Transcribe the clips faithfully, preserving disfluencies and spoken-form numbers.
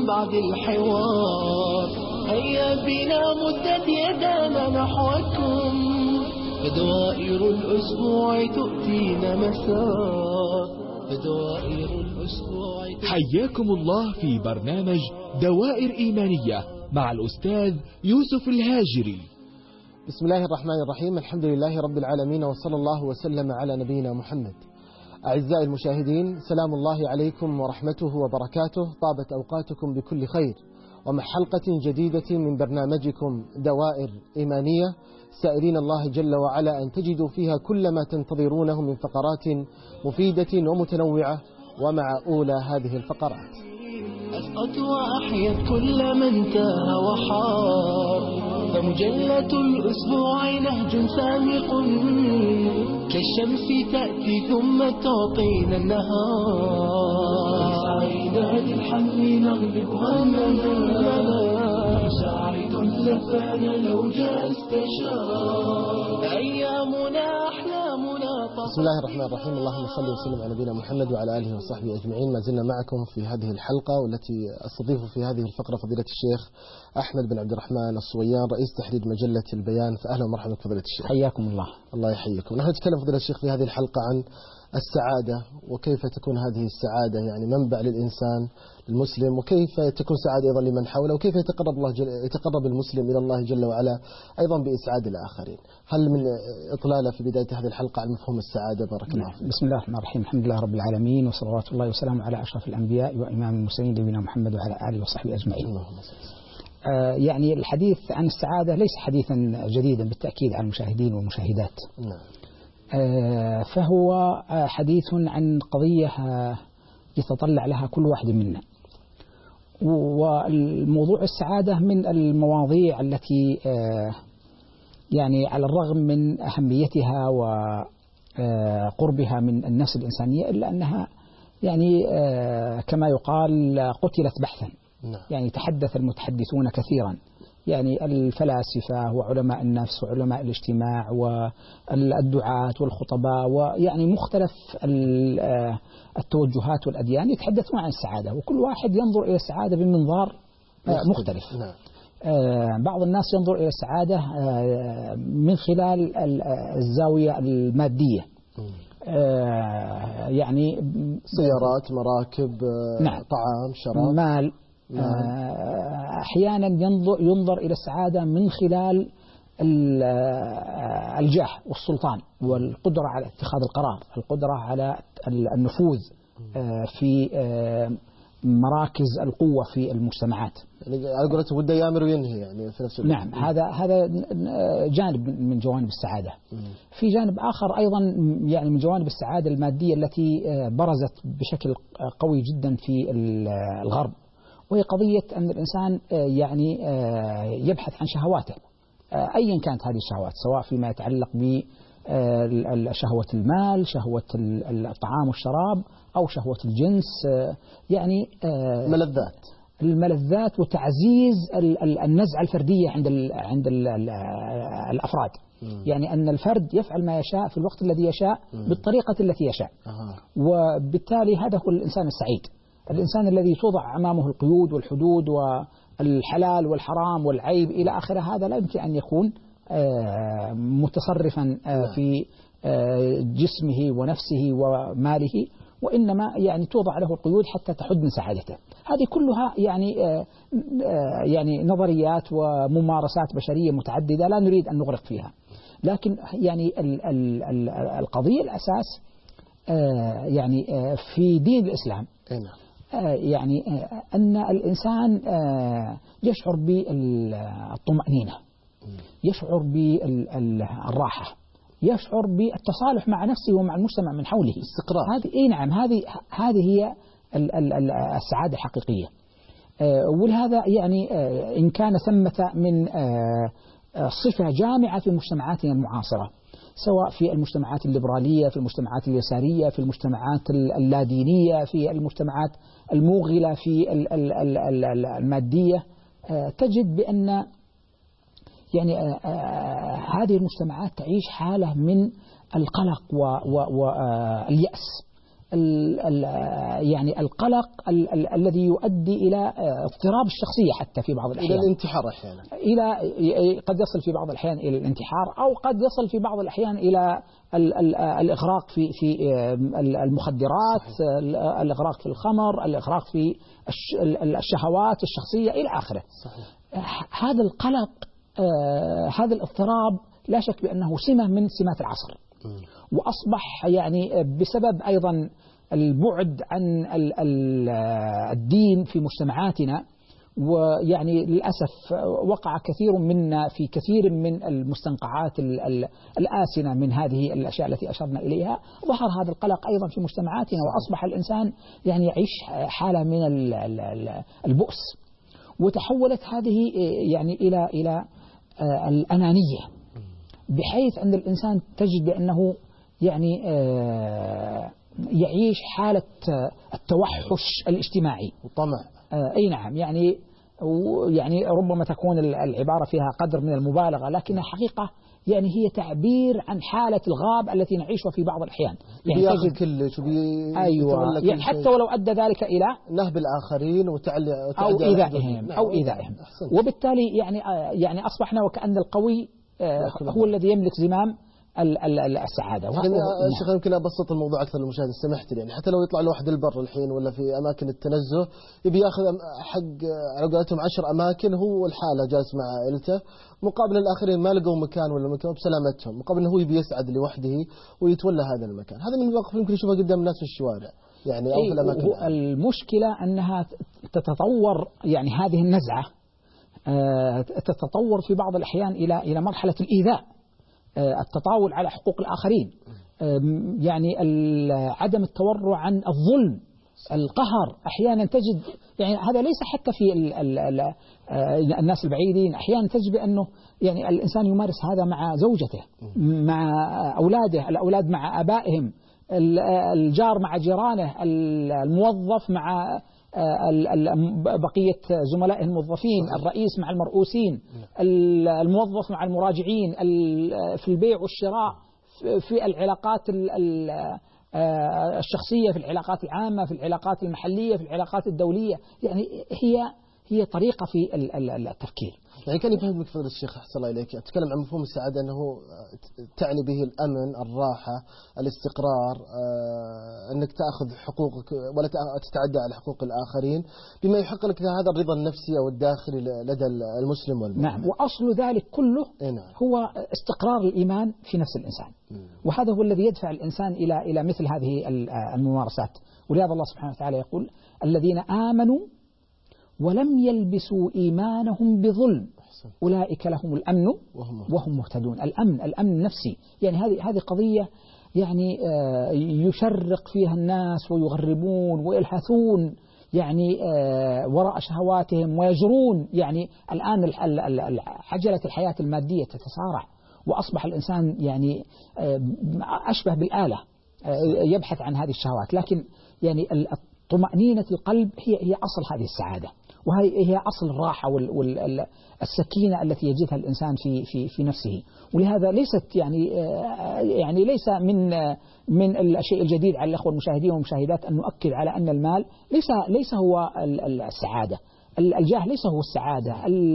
بعد الحوار. هيا بنا مدد يدانا نحوكم، فدوائر الأسبوع تؤتينا مسار. فدوائر الأسبوع حياكم الله في برنامج دوائر إيمانية مع الأستاذ يوسف الهاجري. بسم الله الرحمن الرحيم. الحمد لله رب العالمين، وصلى الله وسلم على نبينا محمد. أعزائي المشاهدين، سلام الله عليكم ورحمته وبركاته. طابت أوقاتكم بكل خير، ومع حلقة جديدة من برنامجكم دوائر إيمانية، سائلين الله جل وعلا أن تجدوا فيها كل ما تنتظرونه من فقرات مفيدة ومتنوعة. ومع أولى هذه الفقرات: أسقط وأحيت كل من تاه وحار، فمجلة الأسبوع نهج سامق، كالشمس تأتي ثم تعطينا النهار. سعينا للحمل نغلب همنا، ساعد لفانا لو جاء استشار. أيامنا أحلامنا. بسم الله الرحمن الرحيم. اللهم صل وسلم على نبينا محمد وعلى آله وصحبه أجمعين. ما زلنا معكم في هذه الحلقة، والتي أستضيف في هذه الفقرة فضيلة الشيخ أحمد بن عبد الرحمن الصويان، رئيس تحرير مجلة البيان. فأهلا ومرحبا فضيلة الشيخ. حياكم الله. الله يحييكم. نحن نتكلم فضيلة الشيخ في هذه الحلقة عن السعادة، وكيف تكون هذه السعادة يعني منبع للإنسان المسلم، وكيف تكون سعادة أيضا لمن حوله، وكيف يتقرب الله جل يتقرب المسلم إلى الله جل وعلا أيضا بإسعاد الآخرين. هل من إطلالة في بداية هذه الحلقة عن مفهوم السعادة؟ بارك الله فيك. بسم الله الرحمن الرحيم. الحمد لله رب العالمين، وصلوات الله وسلامه على أشرف الأنبياء وإمام المرسلين نبينا محمد وعلى آله وصحبه أجمعين. آه يعني الحديث عن السعادة ليس حديثا جديدا بالتأكيد على المشاهدين والمشاهدات. نعم. آه فهو آه حديث عن قضية آه يتطلع لها كل واحد منا. والموضوع السعادة من المواضيع التي آه يعني على الرغم من أهميتها وقربها من النفس الإنسانية، إلا أنها يعني آه كما يقال قتلت بحثا. يعني تحدث المتحدثون كثيرا، يعني الفلاسفة وعلماء النفس وعلماء الاجتماع والدعاة والخطباء، ويعني مختلف التوجهات والأديان يتحدثون عن السعادة، وكل واحد ينظر إلى السعادة بمنظار مختلف. بعض الناس ينظر إلى السعادة من خلال الزاوية المادية، يعني سيارات، مراكب، نعم، طعام، شراب، مال. أحيانا ينظر, ينظر إلى السعادة من خلال الجاه والسلطان والقدرة على اتخاذ القرار، القدرة على النفوذ في مراكز القوة في المجتمعات. يعني على قولته وده يامر وينهي يعني في نفس الوقت. نعم، هذا هذا جانب من جوانب السعادة. في جانب آخر أيضا يعني من جوانب السعادة المادية التي برزت بشكل قوي جدا في الغرب، وهي قضية أن الإنسان يعني يبحث عن شهواته أيا كانت هذه الشهوات، سواء فيما يتعلق بشهوة المال، شهوة الطعام والشراب، أو شهوة الجنس، يعني ملذات الملذات وتعزيز النزعة الفردية عند عند الأفراد. يعني أن الفرد يفعل ما يشاء في الوقت الذي يشاء بالطريقة التي يشاء، وبالتالي هذا هو الإنسان السعيد. الإنسان الذي توضع أمامه القيود والحدود والحلال والحرام والعيب إلى آخره، هذا لا يمكن أن يكون متصرفا في جسمه ونفسه وماله، وإنما يعني توضع له القيود حتى تحد من سعادته. هذه كلها يعني يعني نظريات وممارسات بشرية متعددة لا نريد أن نغرق فيها، لكن يعني القضية الأساس يعني في دين الإسلام يعني أن الإنسان يشعر بالطمأنينة، يشعر بالراحة، يشعر بالتصالح مع نفسه ومع المجتمع من حوله، استقرار. هذه إيه نعم، هذه هذه هي السعادة الحقيقية. ولهذا يعني إن كان ثمة من صفة جامعة في مجتمعاتنا المعاصرة، سواء في المجتمعات الليبرالية، في المجتمعات اليسارية، في المجتمعات اللادينية، في المجتمعات الموغلة في المادية، تجد بأن يعني هذه المجتمعات تعيش حالة من القلق واليأس. ال ال يعني القلق ال ال الذي يؤدي إلى اضطراب الشخصية حتى في بعض الأحيان، إلى الانتحار أحيانا، إلى قد يصل في بعض الأحيان إلى الانتحار، أو قد يصل في بعض الأحيان إلى ال ال الإغراق في في المخدرات، صحيح. الإغراق في الخمر، الإغراق في الشهوات الشخصية إلى آخره. صحيح. هذا القلق، آه هذا الاضطراب لا شك بأنه سمة من سمات العصر، م. وأصبح يعني بسبب أيضا البعد عن ال ال الدين في مجتمعاتنا، ويعني للأسف وقع كثير منا في كثير من المستنقعات ال ال الآسنة من هذه الأشياء التي أشرنا إليها. ظهر هذا القلق أيضا في مجتمعاتنا، وأصبح الإنسان يعني يعيش حالة من البؤس، وتحولت هذه يعني إلى إلى الأنانية، بحيث أن الإنسان تجد بأنه يعني يعيش حالة التوحش الاجتماعي وطمع. أي نعم، يعني يعني ربما تكون العبارة فيها قدر من المبالغة، لكنها حقيقة يعني هي تعبير عن حالة الغاب التي نعيشها في بعض الأحيان. يعني تجد كلش أيوة، يعني حتى ولو أدى ذلك إلى نهب الآخرين وتعلي أو إيذائهم أو إيذائهم، وبالتالي يعني يعني أصبحنا وكأن القوي هو الذي يملك زمام السعادة. شيخ يمكن أبسط الموضوع أكثر للمشاهد، سمحت لي، يعني حتى لو يطلع الواحد البر الحين ولا في أماكن التنزه يبي ياخذ حق على قولتهم عشر أماكن، هو الحالة جالس مع عائلته، مقابل الآخرين ما لقوا مكان ولا مكان بسلامتهم، مقابل أنه هو يبي يسعد لوحده ويتولى هذا المكان. هذا من المواقف يمكن يشوفها قدام الناس في الشوارع يعني أو في الأماكن. المشكلة أنها تتطور، يعني هذه النزعة تتطور في بعض الأحيان إلى إلى مرحلة الإيذاء، التطاول على حقوق الآخرين، يعني عدم التورع عن الظلم، القهر. أحيانا تجد يعني هذا ليس حتى في ال ال ال الناس البعيدين، أحيانا تجد بأنه يعني الإنسان يمارس هذا مع زوجته، مع أولاده، الأولاد مع آبائهم، الجار مع جيرانه، الموظف مع بقية زملائه الموظفين، الرئيس مع المرؤوسين، الموظف مع المراجعين، في البيع والشراء، في العلاقات الشخصية، في العلاقات العامة، في العلاقات المحلية، في العلاقات الدولية. يعني هي هي طريقة في التفكير. يعني كان يفهمك فضل الشيخ أحسن الله إليك، أتكلم عن مفهوم السعادة أنه تعني به الأمن، الراحة، الاستقرار، أنك تأخذ حقوقك ولا تتعدى على حقوق الآخرين، بما يحقق لك هذا الرضا النفسي أو الداخلي لدى المسلم والمؤمن. نعم، وأصل ذلك كله نعم. هو استقرار الإيمان في نفس الإنسان، م. وهذا هو الذي يدفع الإنسان إلى إلى مثل هذه الممارسات. ولهذا الله سبحانه وتعالى يقول: الذين آمنوا ولم يلبسوا إيمانهم بظلم أولئك لهم الأمن وهم مهتدون. الأمن الأمن النفسي، يعني هذه هذه قضية يعني يشرق فيها الناس ويغربون ويلهثون يعني وراء شهواتهم ويجرون. يعني الآن عجلة الحياة المادية تتسارع، وأصبح الإنسان يعني أشبه بالآلة يبحث عن هذه الشهوات. لكن يعني طمأنينة القلب هي هي أصل هذه السعادة، وهي هي أصل الراحة والسكينة التي يجدها الإنسان في في في نفسه. ولهذا ليست يعني يعني ليس من من الشيء الجديد على الأخوة المشاهدين والمشاهدات أن نؤكد على أن المال ليس ليس هو السعادة، الجاه ليس هو السعادة،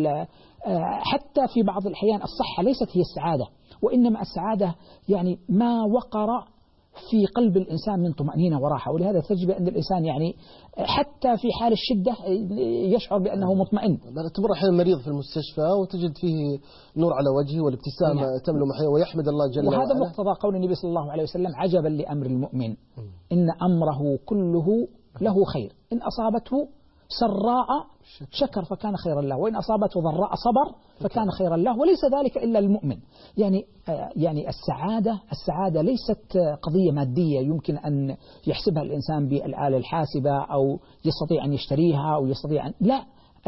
حتى في بعض الأحيان الصحة ليست هي السعادة، وإنما السعادة يعني ما وقر في قلب الإنسان من طمأنينة وراحة. ولهذا تجد أن الإنسان يعني حتى في حال الشدة يشعر بأنه مطمئن. تمر أحيانا مريض في المستشفى وتجد فيه نور على وجهه والابتسامة نعم. تملأ محياه ويحمد الله جل وعلا. وهذا مقتضى قول النبي صلى الله عليه وسلم: عجبا لأمر المؤمن إن أمره كله له خير، إن أصابته سراء شكر فكان خيرا له، وإن أصابته ضراء صبر فكان خيرا له، وليس ذلك إلا للمؤمن. يعني يعني السعادة السعادة ليست قضية مادية يمكن أن يحسبها الإنسان بالآلة الحاسبة أو يستطيع أن يشتريها أو يستطيع أن لا.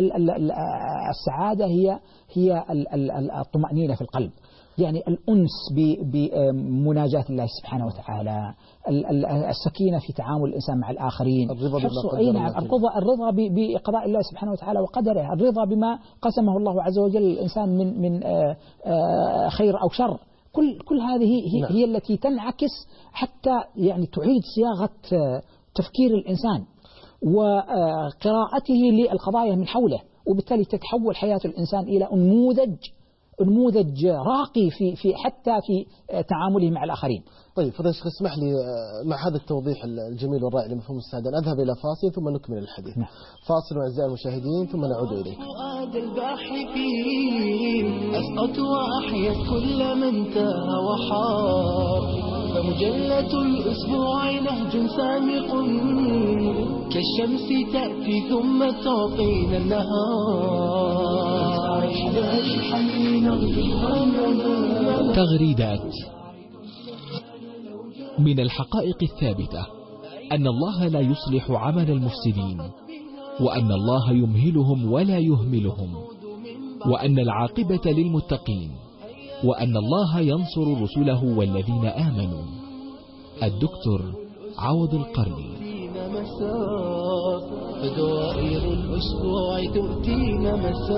السعادة هي هي الطمأنينة في القلب، يعني الأنس بمناجاة الله سبحانه وتعالى، السكينة في تعامل الإنسان مع الآخرين، الرضا بما أي نعم الرضا الرضا بقضاء الله سبحانه وتعالى وقدره، الرضا بما قسمه الله عز وجل الإنسان من من خير أو شر. كل كل هذه هي, نعم. هي التي تنعكس حتى يعني تعيد صياغة تفكير الإنسان وقراءته للقضايا من حوله، وبالتالي تتحول حياة الإنسان إلى نموذج نموذج راقي في في حتى في تعامله مع الآخرين. طيب فضيلة الشيخ اسمح لي مع هذا التوضيح الجميل والرائع لمفهوم السعادة نذهب إلى فاصل ثم نكمل الحديث. نعم. فاصل أعزائي المشاهدين ثم نعود إليك. فؤاد الباحثين أسقط وأحيت كل من تاه وحار، فمجلة الأسبوع نهج سامق كالشمس تأتي ثم تعطينا النهار. تغريدات. من الحقائق الثابتة أن الله لا يصلح عمل المفسدين، وأن الله يمهلهم ولا يهملهم، وأن العاقبة للمتقين، وأن الله ينصر رسله والذين آمنوا. الدكتور عوض القرني. فدوائر الأسبوع تؤتينا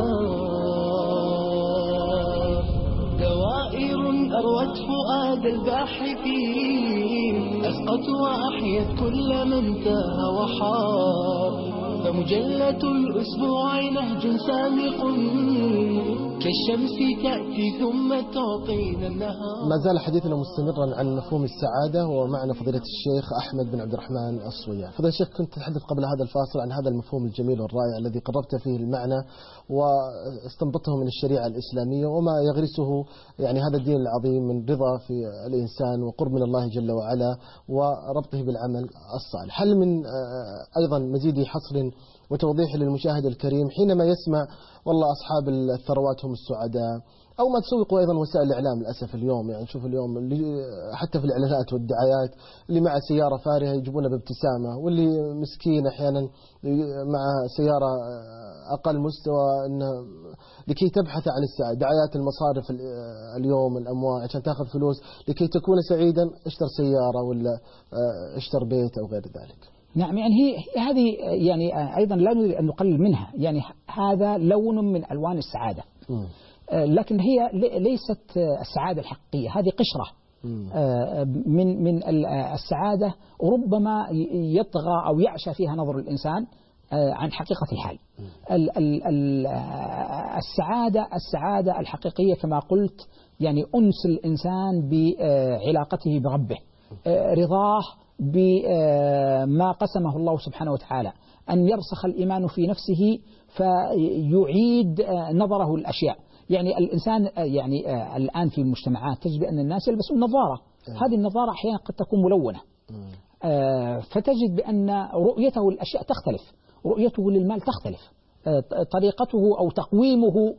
مسار، دوائر أروت فؤاد الباحثين أسقط وأحيت كل من تاه وحار، فمجلة الأسبوع نهج سامق كالشمس تأتي ثم تعطينا النهار. ما زال حديثنا مستمرا عن مفهوم السعادة، ومعنا فضيلة الشيخ أحمد بن عبد الرحمن الصويع. فضيلة الشيخ كنت تتحدث قبل هذا الفاصل عن هذا المفهوم الجميل والرائع الذي قربت فيه المعنى واستنبطه من الشريعة الإسلامية وما يغرسه يعني هذا الدين العظيم من رضا في الإنسان وقرب من الله جل وعلا وربطه بالعمل الصالح. هل من أيضا مزيد حصر وتوضيح للمشاهد الكريم حينما يسمع والله أصحاب الثروات هم السعداء، أو ما تسوق أيضا وسائل الإعلام للأسف اليوم، يعني شوف اليوم اللي حتى في الإعلانات والدعايات اللي مع سيارة فارهة يجيبونها بابتسامة، واللي مسكين أحيانا مع سيارة أقل مستوى إنه لكي تبحث عن السعادة. دعايات المصارف اليوم الأموال عشان تأخذ فلوس لكي تكون سعيدا اشتر سيارة ولا اشتر بيت أو غير ذلك. نعم، يعني هي هذه يعني أيضا لا نريد أن نقلل منها، يعني هذا لون من ألوان السعادة، م. لكن هي ليست السعادة الحقيقية، هذه قشرة من من السعادة ربما يطغى أو يعشى فيها نظر الإنسان عن حقيقة الحال. السعادة السعادة الحقيقية كما قلت يعني أنس الإنسان بعلاقته بربه، رضاه بما قسمه الله سبحانه وتعالى، أن يرسخ الإيمان في نفسه فيعيد نظره الأشياء. يعني الإنسان يعني الآن في المجتمعات تجد أن الناس يلبسون نظارة، هذه النظارة أحيانا قد تكون ملونة، فتجد بأن رؤيته الأشياء تختلف، رؤيته للمال تختلف، طريقته أو تقويمه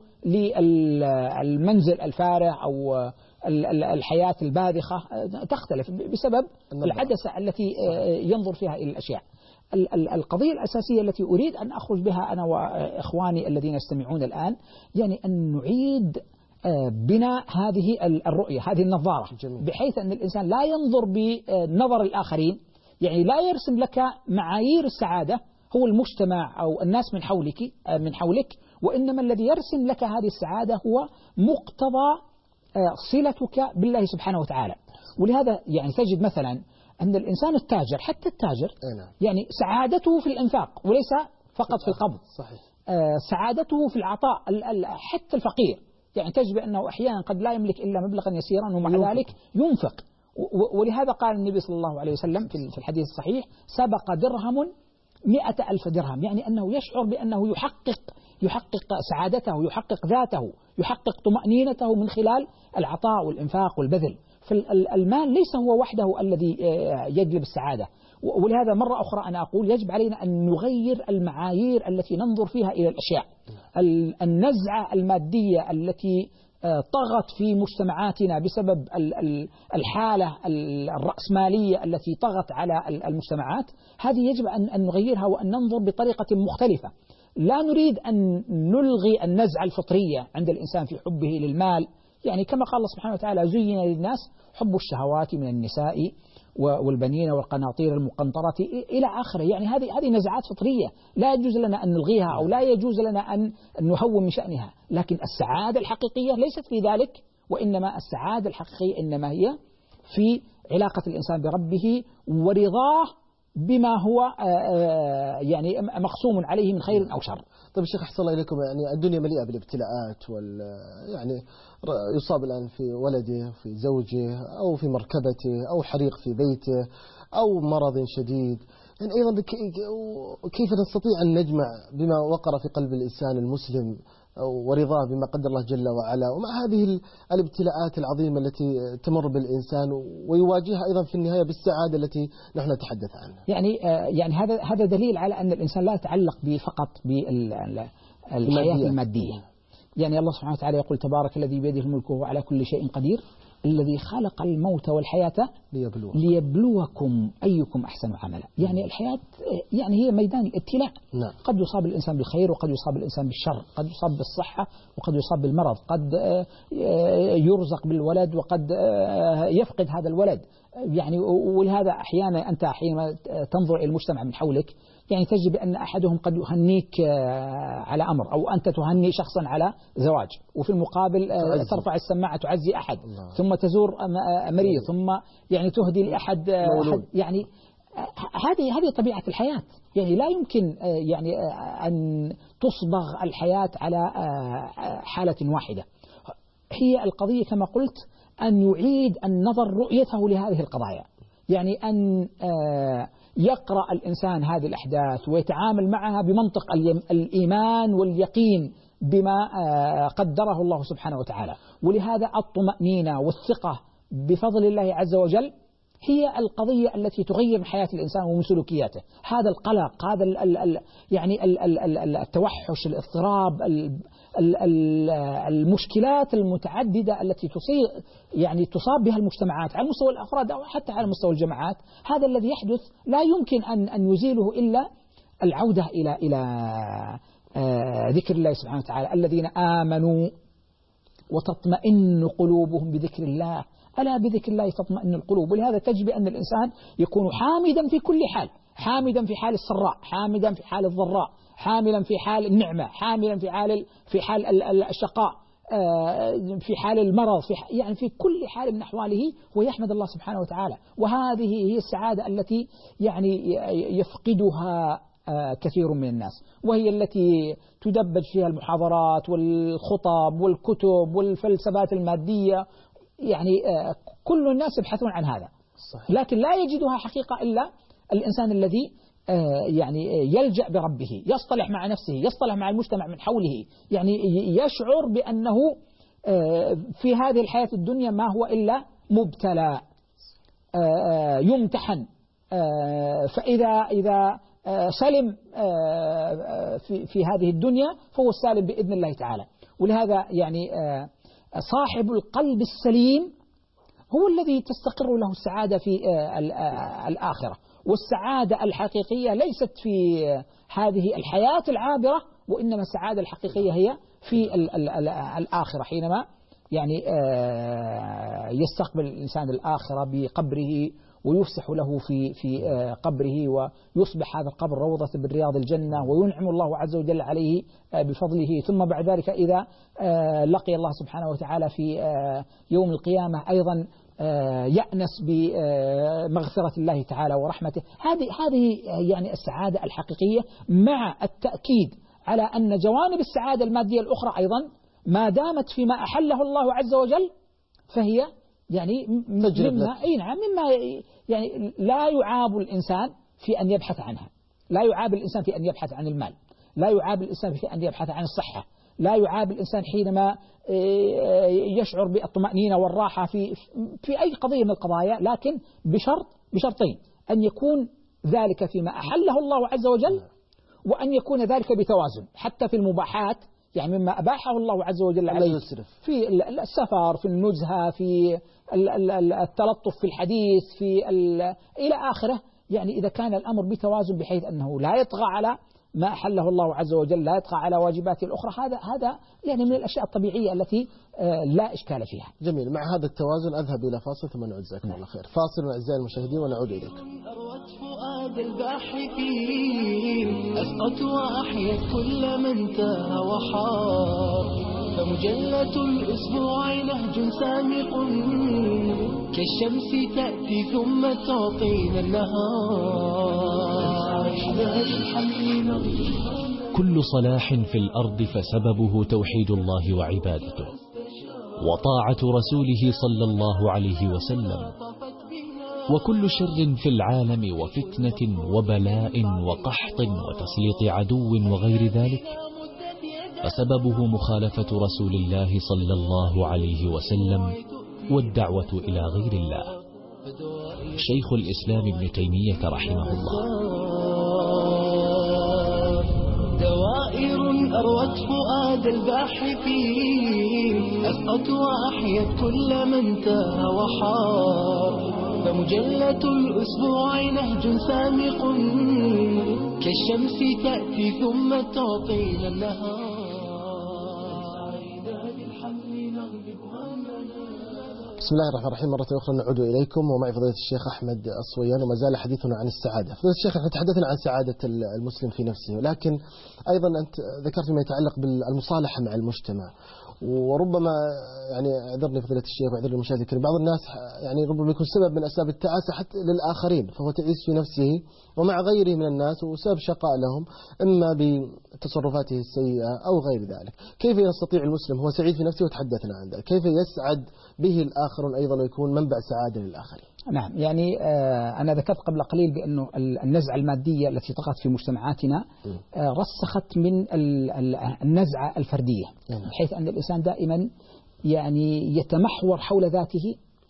للمنزل الفارغ أو الحياة الباذخة تختلف بسبب العدسة التي ينظر فيها إلى الأشياء. القضية الأساسية التي أريد أن أخرج بها أنا وإخواني الذين يستمعون الآن، يعني أن نعيد بناء هذه الرؤية، هذه النظارة، بحيث أن الإنسان لا ينظر بنظر الآخرين، يعني لا يرسم لك معايير السعادة هو المجتمع أو الناس من حولك من حولك وإنما الذي يرسم لك هذه السعادة هو مقتضى صلتك بالله سبحانه وتعالى. ولهذا يعني تجد مثلا أن الإنسان التاجر، حتى التاجر يعني سعادته في الإنفاق وليس فقط في القبض، صحيح. سعادته في العطاء، حتى الفقير يعني تجد بأنه أحيانا قد لا يملك إلا مبلغا يسيرا ومع ذلك ينفق. ولهذا قال النبي صلى الله عليه وسلم في الحديث الصحيح: سبق درهم مئة ألف درهم، يعني أنه يشعر بأنه يحقق يحقق سعادته، يحقق ذاته، يحقق طمأنينته من خلال العطاء والإنفاق والبذل. فالمال ليس هو وحده الذي يجلب السعادة. ولهذا مرة أخرى أنا أقول يجب علينا أن نغير المعايير التي ننظر فيها إلى الأشياء. النزعة المادية التي طغت في مجتمعاتنا بسبب الحالة الرأسمالية التي طغت على المجتمعات، هذه يجب أن نغيرها وأن ننظر بطريقة مختلفة. لا نريد أن نلغي النزعة الفطرية عند الإنسان في حبه للمال، يعني كما قال الله سبحانه وتعالى: زين للناس حب الشهوات من النساء والبنين والقناطير المقنطرة إلى آخره. يعني هذه هذه نزعات فطرية لا يجوز لنا أن نلغيها أو لا يجوز لنا أن نهون من شأنها، لكن السعادة الحقيقية ليست في ذلك وإنما السعادة الحقيقية إنما هي في علاقة الإنسان بربه ورضاه بما هو يعني مقسوم عليه من خير أو شر. طيب الشيخ أحسن الله إليكم، يعني الدنيا مليئة بالابتلاءات وال يعني يصاب الآن في ولده في زوجه أو في مركبته أو حريق في بيته أو مرض شديد، يعني أيضا كيف نستطيع أن نجمع بما وقر في قلب الإنسان المسلم ورضاه بما قدر الله جل وعلا ومع هذه الابتلاءات العظيمة التي تمر بالإنسان ويواجهها أيضا في النهاية بالسعادة التي نحن نتحدث عنها؟ يعني يعني هذا هذا دليل على أن الإنسان لا يتعلق فقط بالحياة المادية. المادية. يعني الله سبحانه وتعالى يقول تبارك الذي بيده الملك وهو على كل شيء قدير الذي خلق الموت والحياة ليبلوكم, ليبلوكم أيكم أحسن عملا. يعني الحياة يعني هي ميدان الابتلاء. نعم. قد يصاب الإنسان بالخير وقد يصاب الإنسان بالشر، قد يصاب بالصحة وقد يصاب بالمرض، قد يرزق بالولد وقد يفقد هذا الولد. يعني ولهذا أحيانا أنت حينما تنظر إلى المجتمع من حولك يعني تجد بأن أحدهم قد يهنيك على أمر أو أنت تهني شخصا على زواج، وفي المقابل تعزي. ترفع السماعة تعزي أحد الله. ثم تزور مريض ثم يعني تهدي لأحد أحد. يعني هذه هذه طبيعة الحياة. يعني لا يمكن يعني أن تصبغ الحياة على حالة واحدة. هي القضية كما قلت أن يعيد النظر رؤيته لهذه القضايا، يعني أن يقرأ الإنسان هذه الأحداث ويتعامل معها بمنطق الإيمان واليقين بما قدره الله سبحانه وتعالى. ولهذا الطمأنينة والثقة بفضل الله عز وجل هي القضية التي تغير من حياة الإنسان ومن سلوكياته. هذا القلق، هذا ال ال يعني ال ال التوحش، الاضطراب، المشكلات المتعددة التي تصيب يعني تصاب بها المجتمعات على مستوى الأفراد أو حتى على مستوى الجماعات، هذا الذي يحدث لا يمكن أن أن يزيله إلا العودة إلى إلى ذكر الله سبحانه وتعالى. الذين آمنوا وتطمئن قلوبهم بذكر الله، ألا بذكر الله تطمئن القلوب. ولهذا تجب أن الإنسان يكون حامدا في كل حال، حامدا في حال السراء، حامدا في حال الضراء، حاملا في حال النعمة، حاملا في حال في حال الشقاء، في حال المرض، في يعني في كل حال من أحواله ويحمد الله سبحانه وتعالى. وهذه هي السعادة التي يعني يفقدها كثير من الناس، وهي التي تدبج فيها المحاضرات والخطب والكتب والفلسفات المادية. يعني كل الناس يبحثون عن هذا صحيح. لكن لا يجدها حقيقة إلا الإنسان الذي يعني يلجأ بربه، يصطلح مع نفسه، يصطلح مع المجتمع من حوله، يعني يشعر بأنه في هذه الحياة الدنيا ما هو إلا مبتلى يمتحن، فإذا إذا سلم في في هذه الدنيا فهو السالم بإذن الله تعالى. ولهذا يعني صاحب القلب السليم هو الذي تستقر له السعادة في الآخرة. والسعادة الحقيقية ليست في هذه الحياة العابرة، وإنما السعادة الحقيقية هي في الآخرة، حينما يعني يستقبل الإنسان الآخرة بقبره ويفسح له في في قبره ويصبح هذا القبر روضة من رياض الجنة وينعم الله عز وجل عليه بفضله. ثم بعد ذلك إذا لقي الله سبحانه وتعالى في يوم القيامة أيضا يأنس بمغفرة الله تعالى ورحمته. هذه هذه يعني السعادة الحقيقية، مع التأكيد على أن جوانب السعادة المادية الأخرى أيضا ما دامت فيما أحله الله عز وجل فهي يعني مما أي نعم مما يعني لا يعاب الإنسان في أن يبحث عنها، لا يعاب الإنسان في أن يبحث عن المال، لا يعاب الإنسان في أن يبحث عن الصحة، لا يعاب الإنسان حينما يشعر بالطمأنينة والراحة في في أي قضية من القضايا، لكن بشرط بشرطين: أن يكون ذلك فيما أحله الله عز وجل، وأن يكون ذلك بتوازن حتى في المباحات، يعني مما أباحه الله عز وجل عليه في السفر، في النزهة، في التلطف في الحديث، في إلى آخره. يعني إذا كان الأمر بتوازن بحيث أنه لا يطغى على ما أحله الله عز وجل، لا يطغى على واجباته الأخرى، هذا هذا يعني من الأشياء الطبيعية التي لا إشكال فيها. جميل. مع هذا التوازن أذهب إلى فاصل ثم نعود. جزاكم الله خير. فاصل أعزائي المشاهدين ونعود إليكم. أروت فؤاد الباحثين، أسقط وأحيت كل من تاه وحار، فمجلة الأسبوع نهج سامق كالشمس تأتي ثم تعطينا النهار. كل صلاح في الأرض فسببه توحيد الله وعبادته وطاعة رسوله صلى الله عليه وسلم، وكل شر في العالم وفتنة وبلاء وقحط وتسليط عدو وغير ذلك فسببه مخالفة رسول الله صلى الله عليه وسلم والدعوة إلى غير الله. شيخ الإسلام ابن تيمية رحمه الله. دوائر أروت فؤاد الباحثين، أسقط وأحيت كل من تاه وحار. فمجلة الأسبوع نهج سامق كالشمس تأتي ثم تعطينا النهار. بسم الله الرحمن الرحيم. مرة أخرى نعود إليكم ومعي فضيلة الشيخ أحمد الصويان، وما زال حديثنا عن السعادة. فضيلة الشيخ، احنا تحدثنا عن سعادة المسلم في نفسه، ولكن أيضا أنت ذكرت ما يتعلق بالمصالحة مع المجتمع، وربما يعني اعذرني فضيلة الشيخ واعذر المشاهدين الكريم، بعض الناس يعني ربما يكون سبب من أسباب التعاسة حتى للآخرين، فهو تعيس في نفسه ومع غيره من الناس وسبب شقاء لهم إما بتصرفاته السيئة أو غير ذلك. كيف يستطيع المسلم هو سعيد في نفسه وتحدثنا عن ذلك، كيف يسعد به الآخرون أيضا ويكون منبع سعادة للآخرين؟ نعم، يعني أنا ذكرت قبل قليل بأنه النزعة المادية التي طغت في مجتمعاتنا رسخت من النزعة الفردية، بحيث أن الإنسان دائما يعني يتمحور حول ذاته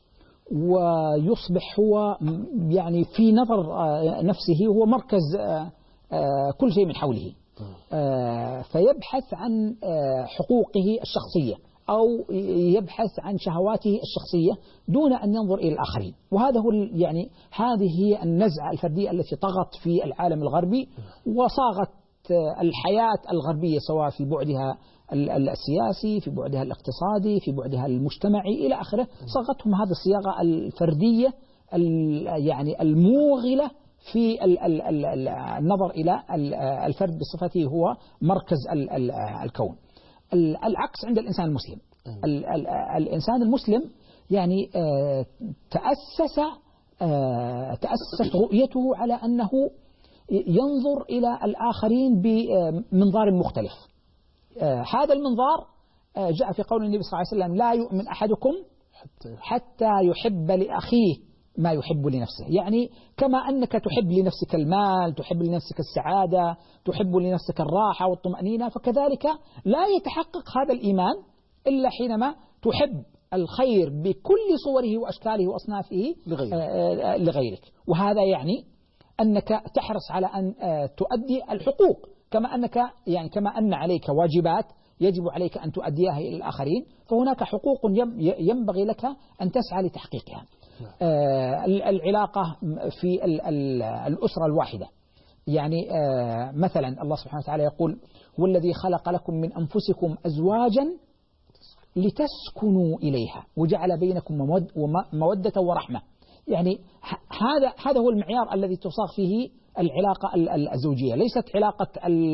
ويصبح هو يعني في نظر نفسه هو مركز كل شيء من حوله، فيبحث عن حقوقه الشخصية أو يبحث عن شهواته الشخصية دون أن ينظر إلى الآخرين. وهذا هو يعني هذه هي النزعة الفردية التي طغت في العالم الغربي وصاغت الحياة الغربية، سواء في بعدها السياسي، في بعدها الاقتصادي، في بعدها المجتمعي إلى آخره، صاغتهم هذه الصياغة الفردية يعني الموغلة في النظر إلى الفرد بصفته هو مركز الكون. العكس عند الإنسان المسلم. الإنسان المسلم يعني تأسس تأسست رؤيته على أنه ينظر إلى الآخرين بمنظار مختلف. هذا المنظار جاء في قول النبي صلى الله عليه وسلم: لا يؤمن أحدكم حتى يحب لأخيه ما يحب لنفسه. يعني كما أنك تحب لنفسك المال، تحب لنفسك السعادة، تحب لنفسك الراحة والطمأنينة، فكذلك لا يتحقق هذا الإيمان إلا حينما تحب الخير بكل صوره وأشكاله وأصنافه لغيرك. وهذا يعني أنك تحرص على أن تؤدي الحقوق، كما أنك يعني كما أن عليك واجبات يجب عليك أن تؤديها إلى الآخرين، فهناك حقوق ينبغي لك أن تسعى لتحقيقها. آه العلاقة في الأسرة الواحدة، يعني آه مثلا الله سبحانه وتعالى يقول: هو الذي خلق لكم من أنفسكم أزواجا لتسكنوا إليها وجعل بينكم مودة ورحمة. يعني هذا هذا هو المعيار الذي تصاغ فيه العلاقة الزوجية، ليست علاقة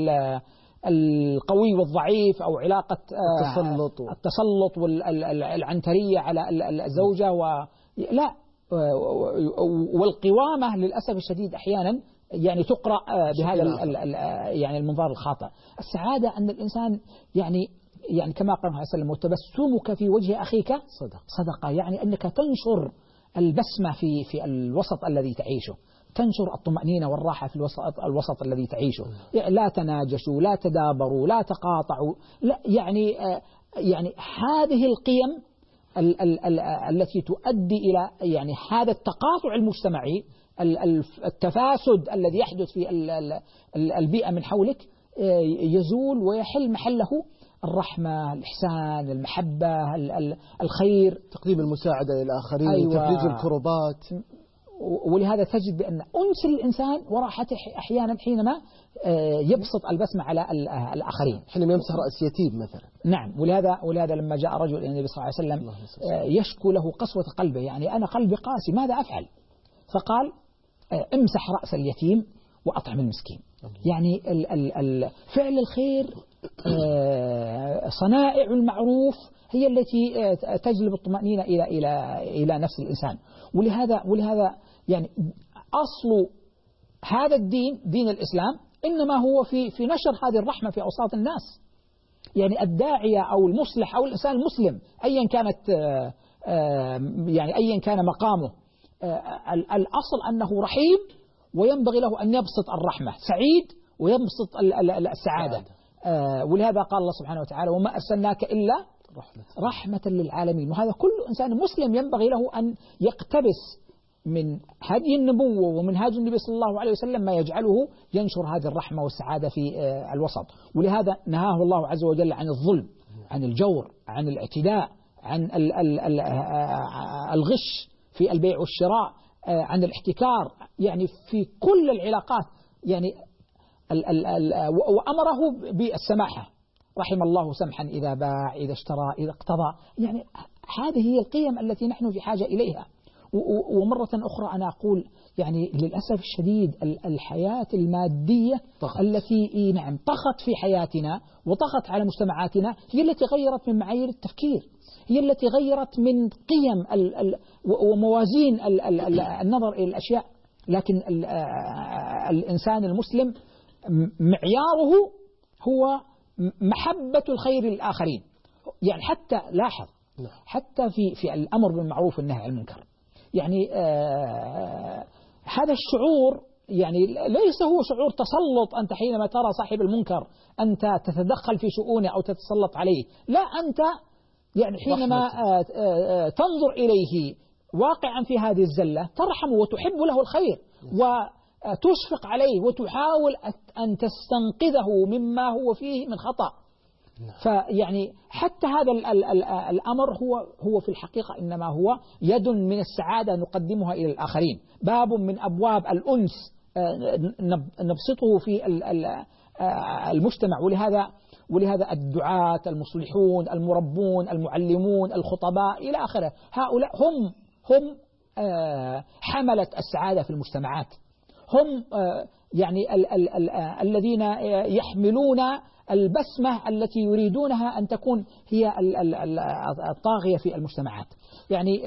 القوي والضعيف أو علاقة التسلط التسلط والعنترية على الزوجة و لا، والقوامة للأسف الشديد أحيانا يعني تقرأ بهذا يعني المنظار الخاطئ. السعادة أن الإنسان يعني يعني كما قال الله عليه وسلم: وتبسمك في وجه أخيك صدقة. صدقة يعني أنك تنشر البسمة في في الوسط الذي تعيشه، تنشر الطمأنينة والراحة في الوسط الوسط الذي تعيشه. يعني لا تناجشوا، لا تدابروا، لا تقاطعوا، لا يعني يعني هذه القيم ال ال ال التي تؤدي إلى يعني هذا التقاطع المجتمعي، التفاسد الذي يحدث في البيئة من حولك يزول ويحل محله الرحمة، الإحسان، المحبة، الخير، تقديم المساعدة للآخرين، أيوة. تفريج الكربات. ولهذا تجد بأن أنس الإنسان وراحته أحيانا حينما يبسط البسمة على الآخرين، حينما يمسح رأس يتيم مثلا. نعم، ولهذا ولهذا لما جاء رجل إلى النبي صلى الله عليه وسلم يشكو له قسوة قلبه، يعني أنا قلبي قاسي ماذا أفعل؟ فقال: امسح رأس اليتيم وأطعم المسكين. يعني ال ال ال فعل الخير صنائع المعروف هي التي تجلب الطمأنينة إلى إلى إلى نفس الإنسان. ولهذا ولهذا يعني أصل هذا الدين، دين الإسلام، إنما هو في في نشر هذه الرحمة في أوساط الناس. يعني الداعية أو المصلح أو الإنسان المسلم أيا كانت يعني أيا كان مقامه، الأصل أنه رحيم وينبغي له أن يبسط الرحمة، سعيد ويبسط السعادة. ولهذا قال الله سبحانه وتعالى: وما أرسلناك إلا رحمة للعالمين. وهذا كل إنسان مسلم ينبغي له أن يقتبس من هذه النبوة ومن هذا النبي صلى الله عليه وسلم ما يجعله ينشر هذه الرحمة والسعادة في الوسط. ولهذا نهاه الله عز وجل عن الظلم، عن الجور، عن الاعتداء، عن الغش في البيع والشراء، عن الاحتكار، يعني في كل العلاقات، يعني وأمره بالسماحة: رحم الله سمحا إذا باع، إذا اشترى، إذا اقتضى. يعني هذه هي القيم التي نحن في حاجة إليها. ومرة أخرى أنا أقول يعني للأسف الشديد الحياة المادية طخت. التي نعم طخت في حياتنا وطخت على مجتمعاتنا هي التي غيرت من معايير التفكير، هي التي غيرت من قيم ال ال وموازين ال ال النظر إلى الأشياء. لكن ال الإنسان المسلم معياره هو محبة الخير للآخرين. يعني حتى لاحظ حتى في في الأمر بالمعروف والنهي عن المنكر، يعني آه هذا الشعور يعني ليس هو شعور تسلط، أنت حينما ترى صاحب المنكر أنت تتدخل في شؤونه أو تتسلط عليه، لا، أنت يعني حينما آه آه تنظر إليه واقعا في هذه الزلة ترحم وتحب له الخير وتشفق عليه وتحاول أن تستنقذه مما هو فيه من خطأ. فيعني حتى هذا ال ال الأمر هو هو في الحقيقة إنما هو يد من السعادة نقدمها إلى الآخرين، باب من أبواب الأنس نبسطه في المجتمع. ولهذا ولهذا الدعاة المصلحون المربون المعلمون الخطباء إلى آخره، هؤلاء هم هم حملة السعادة في المجتمعات، هم يعني ال ال ال الذين يحملون البسمة التي يريدونها أن تكون هي الطاغية في المجتمعات. يعني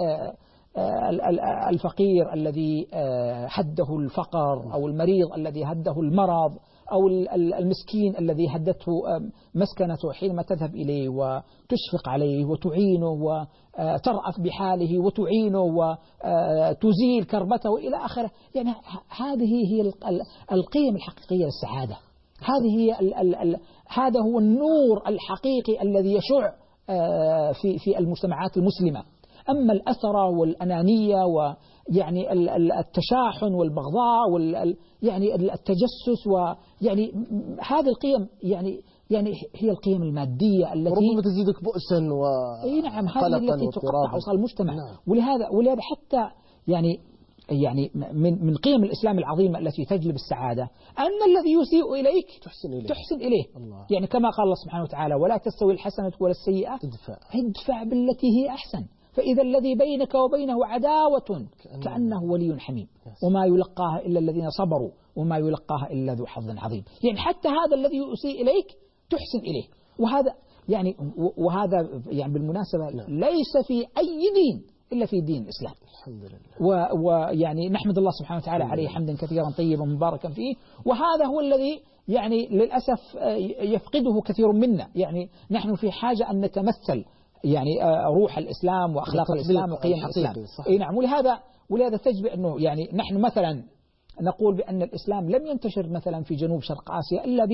الفقير الذي هده الفقر، أو المريض الذي هده المرض، أو المسكين الذي هدته مسكنته، حينما تذهب إليه وتشفق عليه وتعينه وترأف بحاله وتعينه وتزيل كربته إلى آخره، يعني هذه هي القيم الحقيقية للسعادة. هذه هي ال ال ال هذا هو النور الحقيقي الذي يشع في في المجتمعات المسلمة. أما الأثرة والأنانية ويعني التشاحن والبغضاء وال يعني التجسس، ويعني هذه القيم يعني يعني هي القيم المادية التي ربما تزيدك بؤسا و اي نعم هذه التي تقطع أوصال المجتمع. نعم. ولهذا ولهذا حتى يعني يعني من من قيم الإسلام العظيمة التي تجلب السعادة أن الذي يسيء إليك تحسن إليه, تحسن إليه. الله. يعني كما قال الله سبحانه وتعالى: ولا تستوي الحسنة ولا السيئة ادفع, ادفع بالتي هي أحسن فإذا الذي بينك وبينه عداوة كأنه, كأنه ولي حميم وما يلقاها إلا الذين صبروا وما يلقاها إلا ذو حظ عظيم. يعني حتى هذا الذي يسيء إليك تحسن إليه. وهذا يعني وهذا يعني بالمناسبة لا. ليس في أي دين إلا في دين الإسلام. الحمد لله. ويعني نحمد الله سبحانه وتعالى عليه حمدا كثيرا طيبا مباركا فيه. وهذا هو الذي يعني للأسف يفقده كثير منا. يعني نحن في حاجة أن نتمثل يعني روح الإسلام وأخلاق الإسلام وقيم الإسلام. أي نعم. ولهذا ولهذا تجب أنه يعني نحن مثلا نقول بأن الإسلام لم ينتشر مثلا في جنوب شرق آسيا إلا ب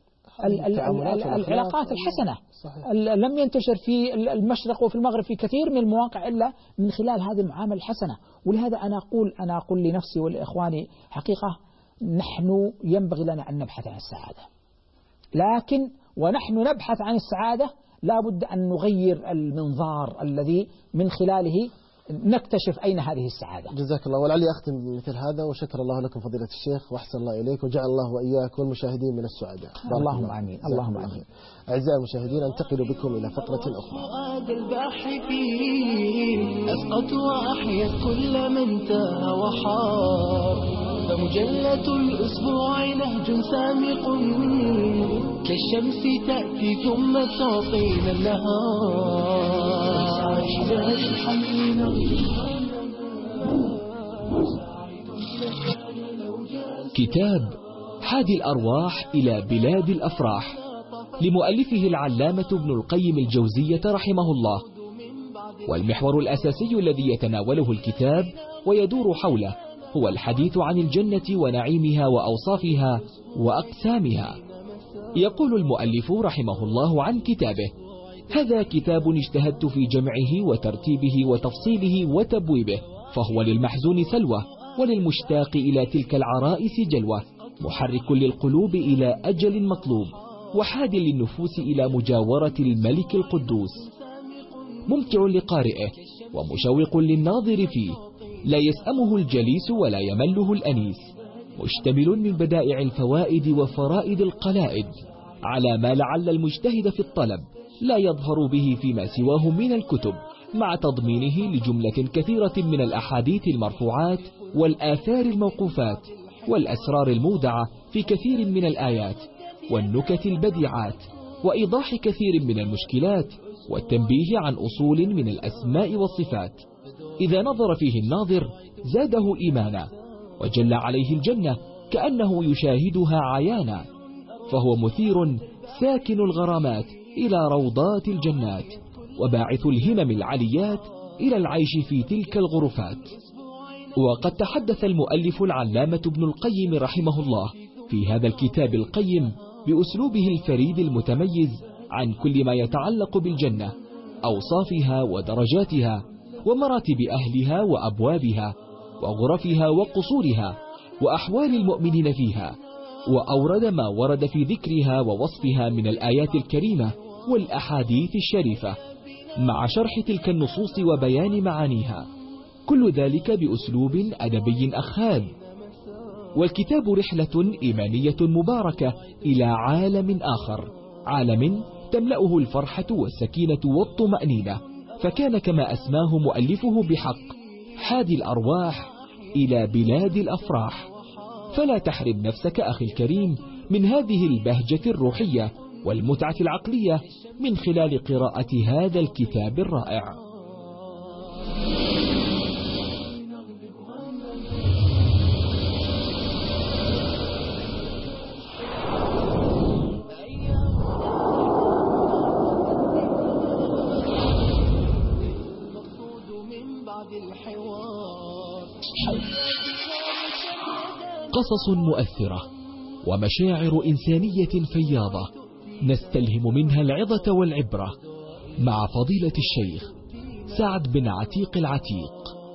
العلاقات الحسنة. صحيح. لم ينتشر في المشرق وفي المغرب في كثير من المواقع إلا من خلال هذه المعاملة الحسنة. ولهذا أنا أقول أنا أقول لنفسي ولإخواني حقيقة نحن ينبغي لنا أن نبحث عن السعادة، لكن ونحن نبحث عن السعادة لا بد أن نغير المنظار الذي من خلاله نكتشف أين هذه السعادة. جزاك الله. ولعلي أختم مثل هذا، وشكر الله لكم فضيلة الشيخ وأحسن الله إليك وجعل الله وإياك والمشاهدين من السعداء. اللهم آمين. اللهم آمين. أعزائي المشاهدين انتقل بكم إلى فقرة أخرى. الباحثين أسقط وأحيت كل من تاه وحار فمجلة الأسبوع نهج سامق كالشمس تأتي ثم تعطينا النهار. كتاب حادي الأرواح إلى بلاد الأفراح لمؤلفه العلامة ابن القيم الجوزية رحمه الله. والمحور الأساسي الذي يتناوله الكتاب ويدور حوله هو الحديث عن الجنة ونعيمها وأوصافها وأقسامها. يقول المؤلف رحمه الله عن كتابه: هذا كتاب اجتهدت في جمعه وترتيبه وتفصيله وتبويبه، فهو للمحزون سلوى وللمشتاق إلى تلك العرائس جلوة، محرك للقلوب إلى أجل مطلوب، وحاد للنفوس إلى مجاورة الملك القدوس، ممتع لقارئه ومشوق للناظر فيه، لا يسأمه الجليس ولا يمله الأنيس، مشتمل من بدائع الفوائد وفرائد القلائد على ما لعل المجتهد في الطلب لا يظهر به فيما سواه من الكتب، مع تضمينه لجملة كثيرة من الأحاديث المرفوعات والآثار الموقوفات والأسرار المودعة في كثير من الآيات والنكت البديعات، وإيضاح كثير من المشكلات والتنبيه عن أصول من الأسماء والصفات. إذا نظر فيه الناظر زاده إيمانا وجل عليه الجنة كأنه يشاهدها عيانا، فهو مثير ساكن الغرامات إلى روضات الجنات، وباعث الهمم العليات إلى العيش في تلك الغرفات. وقد تحدث المؤلف العلامة ابن القيم رحمه الله في هذا الكتاب القيم بأسلوبه الفريد المتميز عن كل ما يتعلق بالجنة، أوصافها ودرجاتها ومراتب أهلها وأبوابها وغرفها وقصورها وأحوال المؤمنين فيها، وأورد ما ورد في ذكرها ووصفها من الآيات الكريمة والأحاديث الشريفة مع شرح تلك النصوص وبيان معانيها، كل ذلك بأسلوب أدبي أخاذ. والكتاب رحلة إيمانية مباركة إلى عالم آخر، عالم تملأه الفرحة والسكينة والطمأنينة، فكان كما أسماه مؤلفه بحق حادي الأرواح إلى بلاد الأفراح. فلا تحرم نفسك أخي الكريم من هذه البهجة الروحية والمتعة العقلية من خلال قراءة هذا الكتاب الرائع. قصص مؤثرة ومشاعر إنسانية فياضة نستلهم منها العظة والعبرة، مع فضيلة الشيخ سعد بن عتيق العتيق.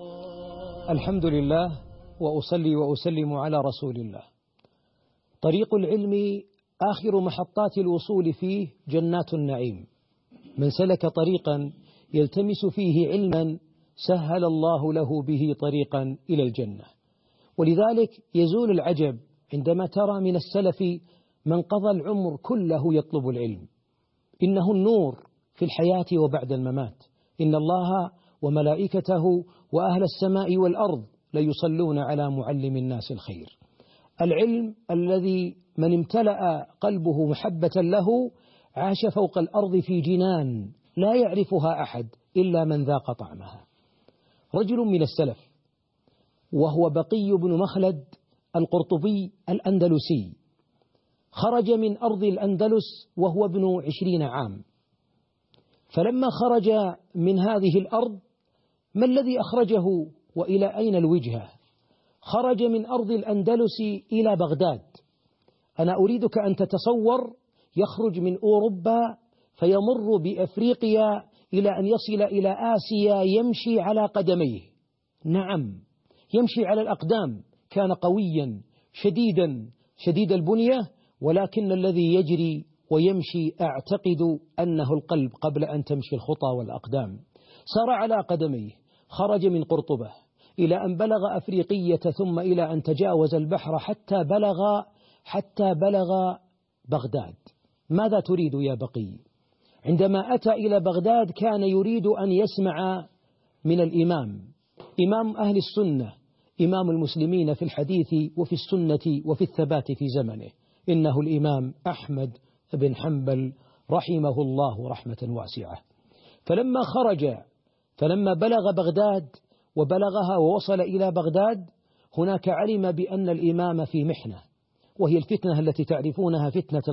الحمد لله، وأصلي وأسلم على رسول الله. طريق العلم آخر محطات الوصول فيه جنات النعيم. من سلك طريقا يلتمس فيه علما سهل الله له به طريقا إلى الجنة. ولذلك يزول العجب عندما ترى من السلف من قضى العمر كله يطلب العلم. إنه النور في الحياة وبعد الممات. إن الله وملائكته وأهل السماء والأرض ليصلون على معلم الناس الخير. العلم الذي من امتلأ قلبه محبة له عاش فوق الأرض في جنان لا يعرفها أحد إلا من ذاق طعمها. رجل من السلف وهو بقي بن مخلد القرطبي الأندلسي خرج من أرض الأندلس وهو ابن عشرين عام. فلما خرج من هذه الأرض، ما الذي أخرجه وإلى أين الوجهة؟ خرج من أرض الأندلس إلى بغداد. أنا أريدك أن تتصور يخرج من أوروبا فيمر بأفريقيا إلى أن يصل إلى آسيا يمشي على قدميه. نعم، يمشي على الأقدام. كان قويا شديدا شديد البنية، ولكن الذي يجري ويمشي أعتقد أنه القلب قبل أن تمشي الخطى والأقدام. سار على قدميه، خرج من قرطبة إلى أن بلغ أفريقية، ثم إلى أن تجاوز البحر حتى بلغ حتى بلغ بغداد. ماذا تريد يا بقي؟ عندما أتى إلى بغداد كان يريد أن يسمع من الإمام، إمام أهل السنة، إمام المسلمين في الحديث وفي السنة وفي الثبات في زمنه، إنه الإمام أحمد بن حنبل رحمه الله رحمة واسعة. فلما خرج فلما بلغ بغداد وبلغها ووصل إلى بغداد، هناك علم بأن الإمام في محنة، وهي الفتنة التي تعرفونها فتنة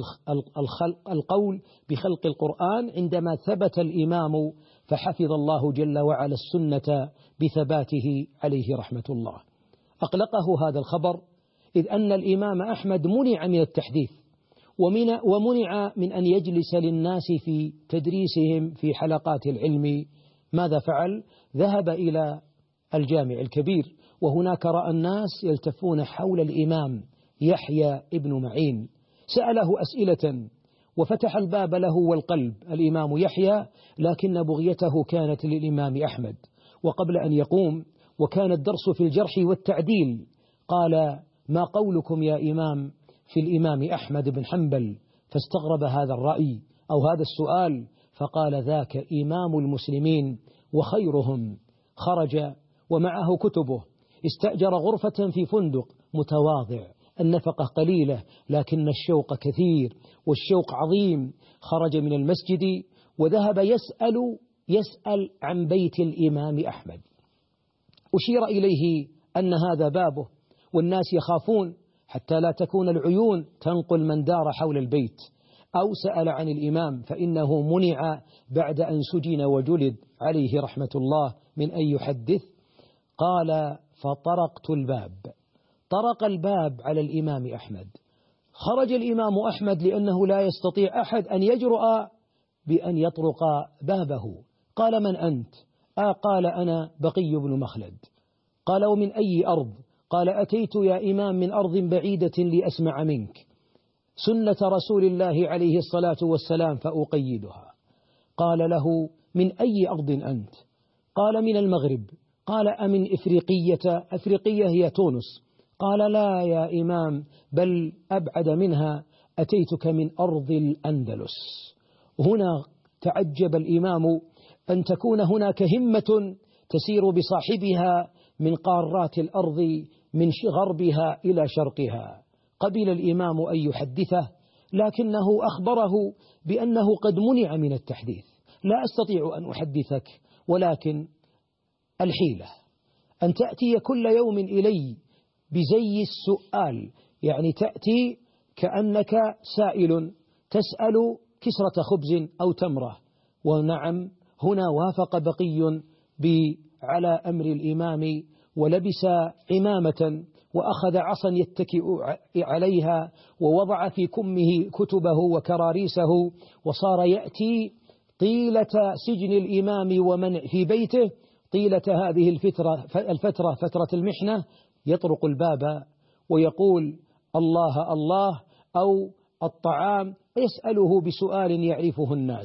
القول بخلق القرآن، عندما ثبت الإمام فحفظ الله جل وعلا السنة بثباته عليه رحمة الله. أقلقه هذا الخبر، إذ أن الإمام أحمد منع من التحديث ومنع من أن يجلس للناس في تدريسهم في حلقات العلم. ماذا فعل؟ ذهب إلى الجامع الكبير، وهناك رأى الناس يلتفون حول الإمام يحيى ابن معين، سأله أسئلة وفتح الباب له والقلب الإمام يحيى، لكن بغيته كانت للإمام أحمد. وقبل أن يقوم وكان الدرس في الجرح والتعديل، قال: ما قولكم يا إمام في الإمام أحمد بن حنبل؟ فاستغرب هذا الرأي أو هذا السؤال، فقال: ذاك إمام المسلمين وخيرهم، خرج ومعه كتبه، استأجر غرفة في فندق متواضع، النفقة قليلة لكن الشوق كثير والشوق عظيم. خرج من المسجد وذهب يسأل يسأل عن بيت الإمام أحمد. أشير إليه أن هذا بابه، والناس يخافون حتى لا تكون العيون تنقل من دار حول البيت. أو سأل عن الإمام فإنه منع بعد أن سجن وجلد عليه رحمة الله من أن يحدث. قال: فطرقت الباب، طرق الباب على الإمام أحمد. خرج الإمام أحمد لأنه لا يستطيع أحد أن يجرؤ بأن يطرق بابه. قال: من أنت؟ آه قال: أنا بقي بن مخلد. قال: ومن أي أرض؟ قال: أتيت يا إمام من أرض بعيدة لأسمع منك سنة رسول الله عليه الصلاة والسلام فأقيدها. قال له: من أي أرض أنت؟ قال: من المغرب. قال: أمن إفريقية؟ أفريقية هي تونس. قال: لا يا إمام، بل أبعد منها، أتيتك من أرض الأندلس. هنا تعجب الإمام أن تكون هناك همة تسير بصاحبها من قارات الأرض من غربها إلى شرقها. قبل الإمام أن يحدثه، لكنه أخبره بأنه قد منع من التحديث. لا أستطيع أن أحدثك، ولكن الحيلة أن تأتي كل يوم إلي بزي السؤال، يعني تأتي كأنك سائل تسأل كسرة خبز أو تمرة. ونعم، هنا وافق بقي على أمر الإمام ولبس عمامة وأخذ عصا يتكئ عليها ووضع في كمه كتبه وكراريسه، وصار يأتي طيلة سجن الإمام ومن في بيته طيلة هذه الفترة الفترة فترة المحنة، يطرق الباب ويقول: الله الله، أو الطعام، يسأله بسؤال يعرفه الناس.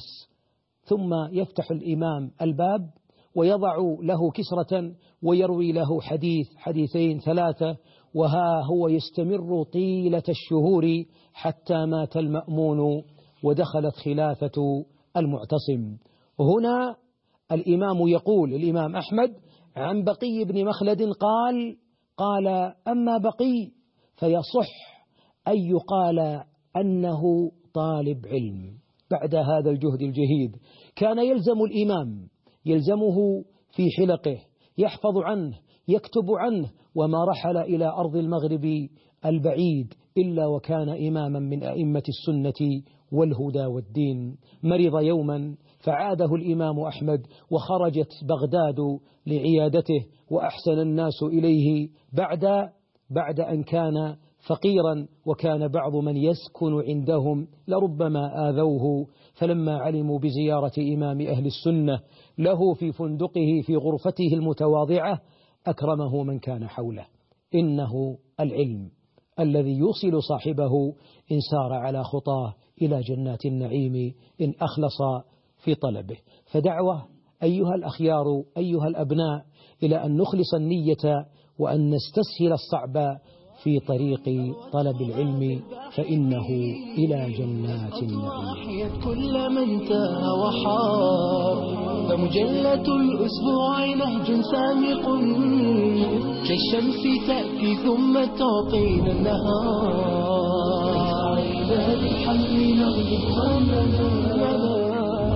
ثم يفتح الإمام الباب ويضع له كسرة ويروي له حديث حديثين ثلاثة، وها هو يستمر طيلة الشهور حتى مات المأمون ودخلت خلافة المعتصم. هنا الإمام يقول، الإمام أحمد، عن بقي بن مخلد قال قال أما بقي فيصح أن يقال أنه طالب علم. بعد هذا الجهد الجهيد كان يلزم الإمام يلزمه في حلقه، يحفظ عنه، يكتب عنه، وما رحل إلى أرض المغرب البعيد إلا وكان إماما من أئمة السنة والهدى والدين. مرض يوما فعاده الإمام أحمد، وخرجت بغداد لعيادته، وأحسن الناس إليه بعد بعد أن كان فقيرا، وكان بعض من يسكن عندهم لربما آذوه، فلما علموا بزيارة إمام أهل السنة له في فندقه في غرفته المتواضعة أكرمه من كان حوله. إنه العلم الذي يوصل صاحبه إن سار على خطاه إلى جنات النعيم إن أخلص في طلبه. فدعوة أيها الأخيار أيها الأبناء إلى أن نخلص النية وأن نستسهل الصعب في طريق طلب العلم فإنه إلى جنات النعيم. أحيت كل من تاه وحار، فمجلة الأسبوع نهج سامق كالشمس تأتي ثم تعطينا النهار. عباد الحق نغلب همنا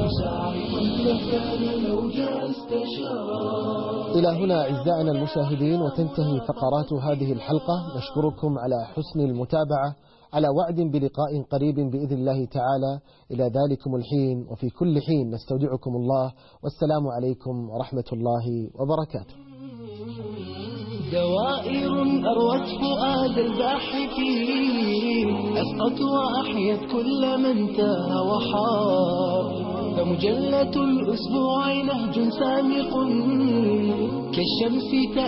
لو جاء استشار. إلى هنا أعزائنا المشاهدين وتنتهي فقرات هذه الحلقة. نشكركم على حسن المتابعة، على وعد بلقاء قريب بإذن الله تعالى. إلى ذلكم الحين وفي كل حين نستودعكم الله، والسلام عليكم ورحمة الله وبركاته. دوائر أروت فؤاد الباحثين، أسقط وأحيت كل من تاه وحار، فمجلة الأسبوع نهج سامق كالشمس